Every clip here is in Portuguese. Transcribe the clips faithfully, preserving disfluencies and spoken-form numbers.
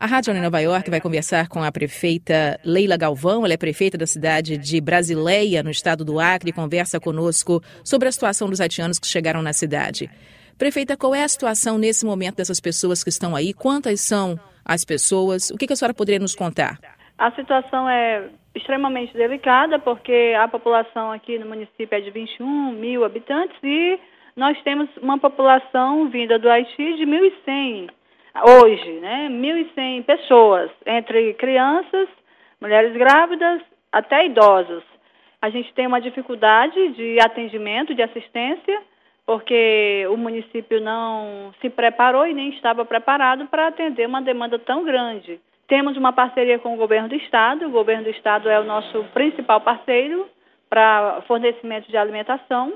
A Rádio Nova York vai conversar com a prefeita Leila Galvão. Ela é prefeita da cidade de Brasileia, no estado do Acre, e conversa conosco sobre a situação dos haitianos que chegaram na cidade. Prefeita, qual é a situação nesse momento dessas pessoas que estão aí? Quantas são as pessoas? O que a senhora poderia nos contar? A situação é extremamente delicada, porque a população aqui no município é de vinte e um mil habitantes e nós temos uma população vinda do Haiti de mil e cem hoje, né? mil e cem pessoas, entre crianças, mulheres grávidas, até idosos. A gente tem uma dificuldade de atendimento, de assistência, porque o município não se preparou e nem estava preparado para atender uma demanda tão grande. Temos uma parceria com o governo do estado. O governo do estado é o nosso principal parceiro para fornecimento de alimentação.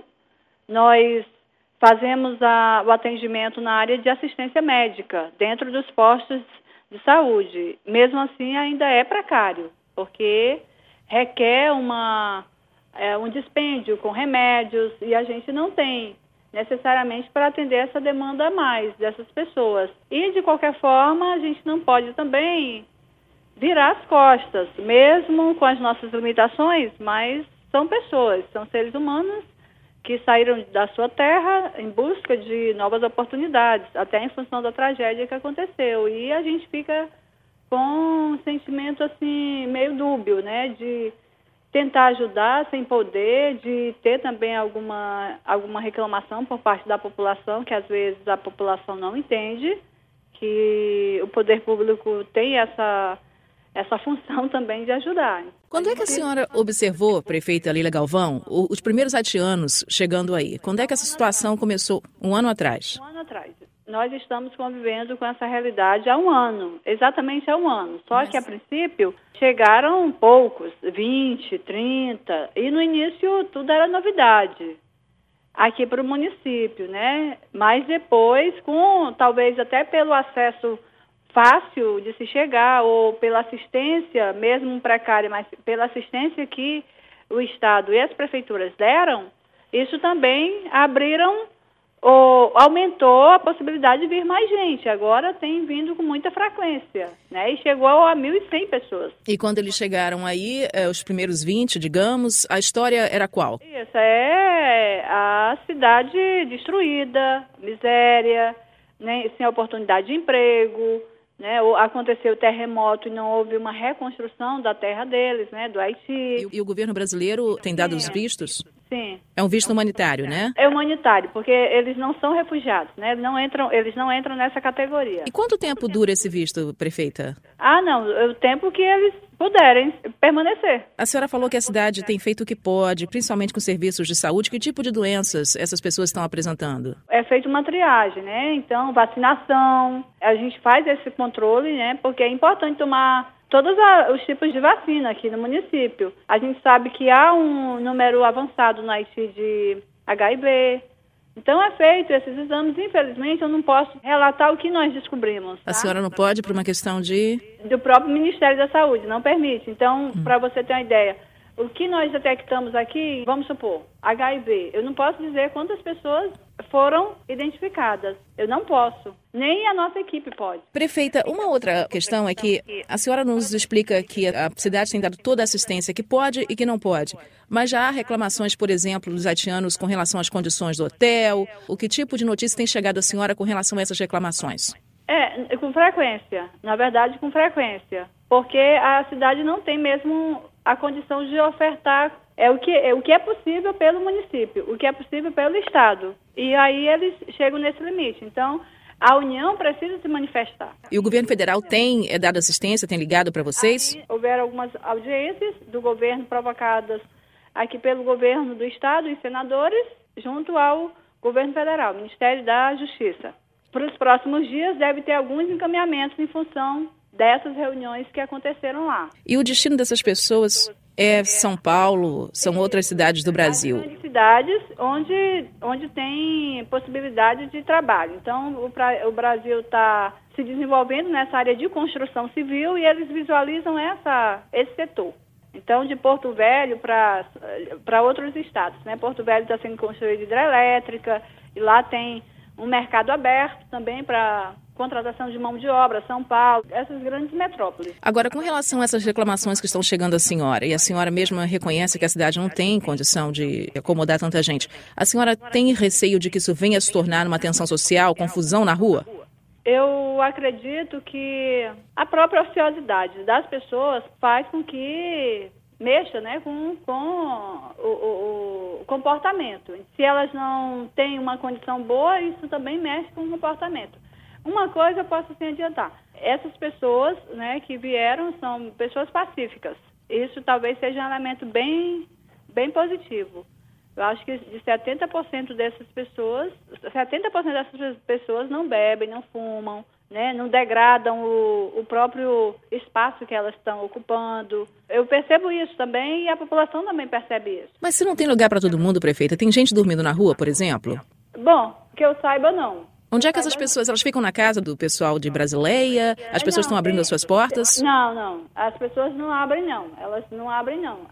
Nós fazemos a, o atendimento na área de assistência médica, dentro dos postos de saúde. Mesmo assim, ainda é precário, porque requer uma, é, um dispêndio com remédios e a gente não tem necessariamente para atender essa demanda a mais dessas pessoas. E, de qualquer forma, a gente não pode também virar as costas, mesmo com as nossas limitações, mas são pessoas, são seres humanos que saíram da sua terra em busca de novas oportunidades, até em função da tragédia que aconteceu. E a gente fica com um sentimento assim meio dúbio, né, de tentar ajudar sem poder, de ter também alguma, alguma reclamação por parte da população, que às vezes a população não entende, que o poder público tem essa, essa função também de ajudar. Quando é que a senhora observou, prefeita Leila Galvão, os primeiros haitianos chegando aí? Quando é que essa situação começou? Um ano atrás? Um ano atrás. Nós estamos convivendo com essa realidade há um ano, exatamente há um ano. Só que, a princípio, chegaram poucos, vinte, trinta, e no início tudo era novidade aqui para o município, né? Mas depois, com talvez até pelo acesso fácil de se chegar, ou pela assistência, mesmo precária, mas pela assistência que o Estado e as prefeituras deram, isso também abriram, ou aumentou a possibilidade de vir mais gente. Agora tem vindo com muita frequência, né? E chegou a mil e cem pessoas. E quando eles chegaram aí, os primeiros vinte, digamos, a história era qual? Isso, é a cidade destruída, miséria, né? Sem oportunidade de emprego, né? Aconteceu o terremoto e não houve uma reconstrução da terra deles, né? Do Haiti. E, e o governo brasileiro tem dado os vistos? Sim. É um visto humanitário, né? É humanitário, porque eles não são refugiados, né? Não entram, eles não entram nessa categoria. E quanto tempo dura esse visto, prefeita? Ah, não, o tempo que eles puderem permanecer. A senhora falou que a cidade tem feito o que pode, principalmente com serviços de saúde. Que tipo de doenças essas pessoas estão apresentando? É feita uma triagem, né? Então, vacinação, a gente faz esse controle, né? Porque é importante tomar todos os tipos de vacina aqui no município. A gente sabe que há um número avançado no Haiti de H I V. Então é feito esses exames. Infelizmente, eu não posso relatar o que nós descobrimos. Tá? A senhora não pode por uma questão de... Do próprio Ministério da Saúde, não permite. Então, hum. para você ter uma ideia, o que nós detectamos aqui, vamos supor, H I V, eu não posso dizer quantas pessoas foram identificadas. Eu não posso. Nem a nossa equipe pode. Prefeita, uma outra questão é que a senhora nos explica que a cidade tem dado toda a assistência que pode e que não pode. Mas já há reclamações, por exemplo, dos haitianos com relação às condições do hotel. O que tipo de notícia tem chegado à senhora com relação a essas reclamações? É, com frequência. Na verdade, com frequência. Porque a cidade não tem mesmo a condição de ofertar é o que é, o que é possível pelo município, o que é possível pelo Estado. E aí eles chegam nesse limite. Então, a União precisa se manifestar. E o governo federal tem é, dado assistência, tem ligado para vocês? Aí, houveram algumas audiências do governo provocadas aqui pelo governo do Estado e senadores, junto ao governo federal, Ministério da Justiça. Para os próximos dias deve ter alguns encaminhamentos em função dessas reuniões que aconteceram lá. E o destino dessas pessoas é São Paulo, são outras cidades do Brasil? As grandes cidades onde, onde tem possibilidade de trabalho. Então, o, pra, o Brasil está se desenvolvendo nessa área de construção civil e eles visualizam essa, esse setor. Então, de Porto Velho para outros estados, né? Porto Velho está sendo construída hidrelétrica e lá tem um mercado aberto também para contratação de mão de obra, São Paulo, essas grandes metrópoles. Agora, com relação a essas reclamações que estão chegando à senhora, e a senhora mesma reconhece que a cidade não tem condição de acomodar tanta gente, a senhora tem receio de que isso venha a se tornar uma tensão social, confusão na rua? Eu acredito que a própria ociosidade das pessoas faz com que mexa, né, com, com o, o, o comportamento. Se elas não têm uma condição boa, isso também mexe com o comportamento. Uma coisa eu posso assim adiantar. Essas pessoas, né, que vieram são pessoas pacíficas. Isso talvez seja um elemento bem, bem positivo. Eu acho que de setenta por cento dessas pessoas, setenta por cento dessas pessoas não bebem, não fumam, né, não degradam o, o próprio espaço que elas estão ocupando. Eu percebo isso também e a população também percebe isso. Mas se não tem lugar para todo mundo, prefeita, tem gente dormindo na rua, por exemplo? Bom, que eu saiba, não. Onde é que essas pessoas, elas ficam na casa do pessoal de Brasileia? As pessoas estão abrindo as suas portas? Não, não. As pessoas não abrem, não. Elas não abrem, não.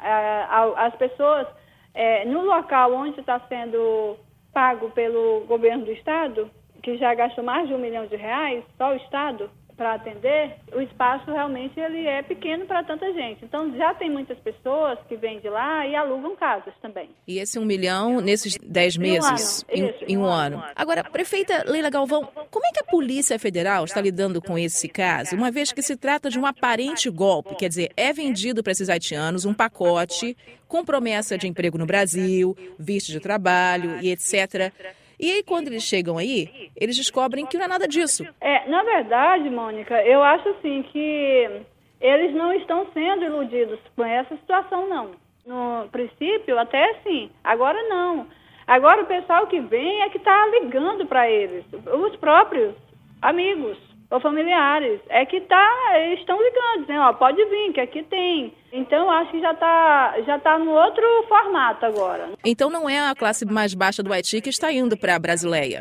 As pessoas, é, no local onde está sendo pago pelo governo do estado, que já gastou mais de um milhão de reais, só o estado, para atender, o espaço realmente ele é pequeno para tanta gente. Então, já tem muitas pessoas que vêm de lá e alugam casas também. E esse um milhão nesses dez meses? Em um ano. Em, em um ano. Agora, prefeita Leila Galvão, como é que a Polícia Federal está lidando com esse caso, uma vez que se trata de um aparente golpe? Quer dizer, é vendido para esses haitianos um pacote com promessa de emprego no Brasil, visto de trabalho e etcétera. E aí, quando eles chegam aí, eles descobrem que não é nada disso. É, na verdade, Mônica, eu acho assim que eles não estão sendo iludidos com essa situação, não. No princípio, até sim. Agora, não. Agora, o pessoal que vem é que está ligando para eles. Os próprios amigos ou familiares é que tá, estão ligando, dizendo, ó, pode vir, que aqui tem. Então, acho que já está já tá no outro formato agora. Então, não é a classe mais baixa do Haiti que está indo para a Brasileia?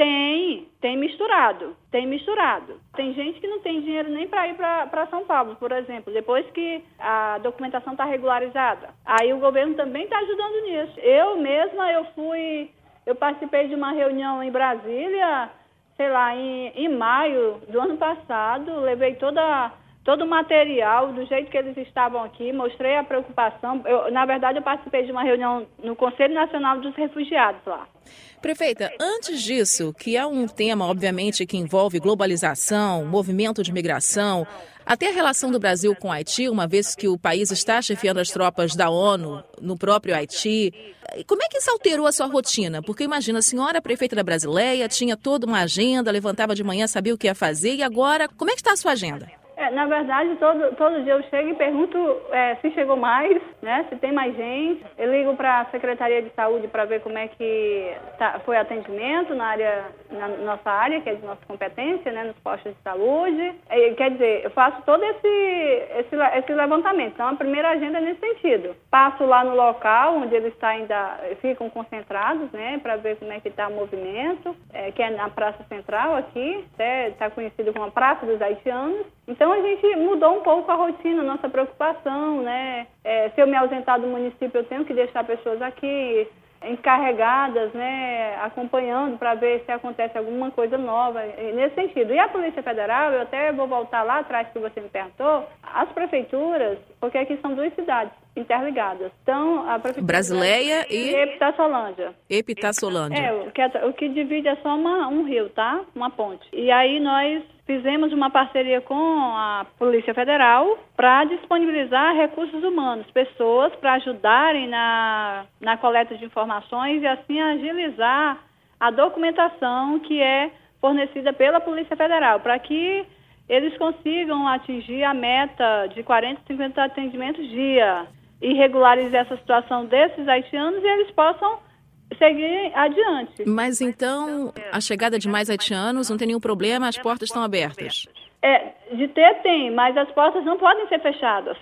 Tem, tem misturado, tem misturado. Tem gente que não tem dinheiro nem para ir para São Paulo, por exemplo, depois que a documentação está regularizada. Aí o governo também está ajudando nisso. Eu mesma, eu fui, eu participei de uma reunião em Brasília, sei lá, em, em maio do ano passado, levei toda, todo o material do jeito que eles estavam aqui, mostrei a preocupação. Eu, na verdade, eu participei de uma reunião no Conselho Nacional dos Refugiados lá. Prefeita, antes disso, que é um tema, obviamente, que envolve globalização, movimento de migração, até a relação do Brasil com o Haiti, uma vez que o país está chefiando as tropas da ONU no próprio Haiti, como é que isso alterou a sua rotina? Porque imagina, a senhora prefeita da Brasileia tinha toda uma agenda, levantava de manhã, sabia o que ia fazer, e agora, como é que está a sua agenda? É, na verdade, todo, todo dia eu chego e pergunto é, se chegou mais, né, se tem mais gente. Eu ligo para a Secretaria de Saúde para ver como é que tá, foi o atendimento na área, na nossa área, que é de nossa competência, né, nos postos de saúde. É, quer dizer, eu faço todo esse, esse, esse levantamento. Então, a primeira agenda é nesse sentido. Passo lá no local onde eles tá ainda ficam concentrados, né, para ver como é que está o movimento, é, que é na Praça Central aqui, está conhecido como a Praça dos Haitianos. Então, a gente mudou um pouco a rotina, a nossa preocupação, né? É, se eu me ausentar do município, eu tenho que deixar pessoas aqui encarregadas, né? Acompanhando para ver se acontece alguma coisa nova, nesse sentido. E a Polícia Federal, eu até vou voltar lá atrás que você me perguntou, as prefeituras, porque aqui são duas cidades interligadas. Então, a prefeitura Brasileia e Epitassolândia. Epitassolândia. É, o que, o que divide é só uma, um rio, tá? Uma ponte. E aí nós fizemos uma parceria com a Polícia Federal para disponibilizar recursos humanos, pessoas para ajudarem na, na coleta de informações e assim agilizar a documentação que é fornecida pela Polícia Federal, para que eles consigam atingir a meta de quarenta, cinquenta atendimentos dia e regularizar essa situação desses haitianos e eles possam seguir adiante. Mas então, a chegada de mais haitianos não tem nenhum problema, as portas estão abertas? É, de ter tem, mas as portas não podem ser fechadas.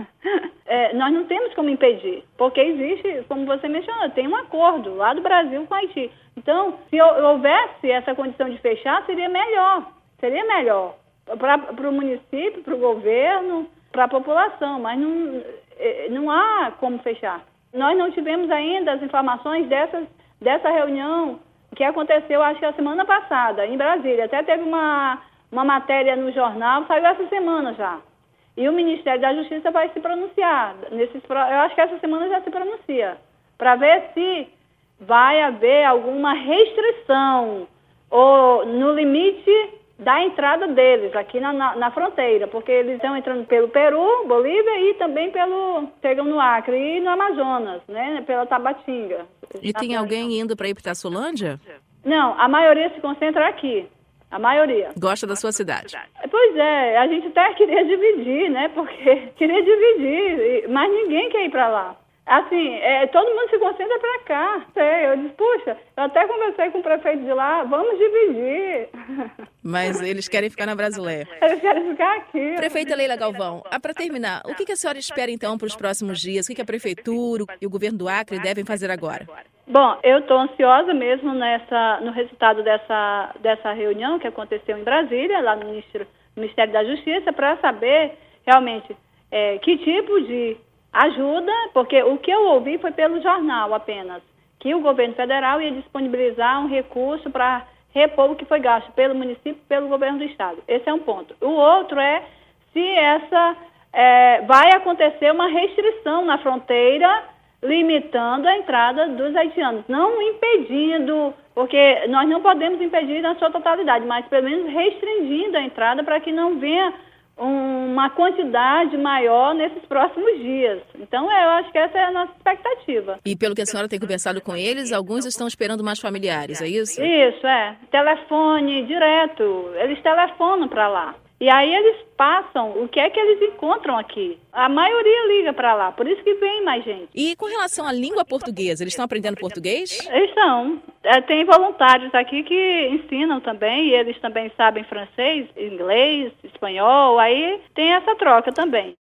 É, nós não temos como impedir, porque existe, como você mencionou, tem um acordo lá do Brasil com o Haiti. Então, se houvesse essa condição de fechar, seria melhor, seria melhor para o município, para o governo, para a população, mas não, não há como fechar. Nós não tivemos ainda as informações dessas, dessa reunião que aconteceu, acho que a semana passada, em Brasília. Até teve uma, uma matéria no jornal, saiu essa semana já. E o Ministério da Justiça vai se pronunciar. Nesses, eu acho que essa semana já se pronuncia, para ver se vai haver alguma restrição ou no limite da entrada deles aqui na, na, na fronteira, porque eles estão entrando pelo Peru, Bolívia e também pelo, chegam no Acre e no Amazonas, né, pela Tabatinga. E tem alguém indo para Itaçolândia? Não, a maioria se concentra aqui, a maioria. Gosta da sua cidade? Pois é, a gente até queria dividir, né, porque queria dividir, mas ninguém quer ir para lá. Assim, é, todo mundo se concentra para cá. Eu disse, puxa, eu até conversei com o prefeito de lá, vamos dividir. Mas eles querem ficar na Brasileia. Eles querem ficar aqui. Prefeita Leila Galvão, para terminar, o que a senhora espera então para os próximos dias? O que a Prefeitura e o governo do Acre devem fazer agora? Bom, eu estou ansiosa mesmo nessa, no resultado dessa, dessa reunião que aconteceu em Brasília, lá no Ministério, Ministério da Justiça, para saber realmente é, que tipo de ajuda, porque o que eu ouvi foi pelo jornal apenas, que o governo federal ia disponibilizar um recurso para repor o que foi gasto pelo município e pelo governo do estado. Esse é um ponto. O outro é se essa é, vai acontecer uma restrição na fronteira, limitando a entrada dos haitianos, não impedindo, porque nós não podemos impedir na sua totalidade, mas pelo menos restringindo a entrada para que não venha uma quantidade maior nesses próximos dias. Então, eu acho que essa é a nossa expectativa. E pelo que a senhora tem conversado com eles, alguns estão esperando mais familiares, é isso? Isso, é. Telefone direto. Eles telefonam para lá. E aí eles passam o que é que eles encontram aqui. A maioria liga para lá, por isso que vem mais gente. E com relação à língua portuguesa, eles estão aprendendo português? Eles estão. É, tem voluntários aqui que ensinam também, e eles também sabem francês, inglês, espanhol, aí tem essa troca também.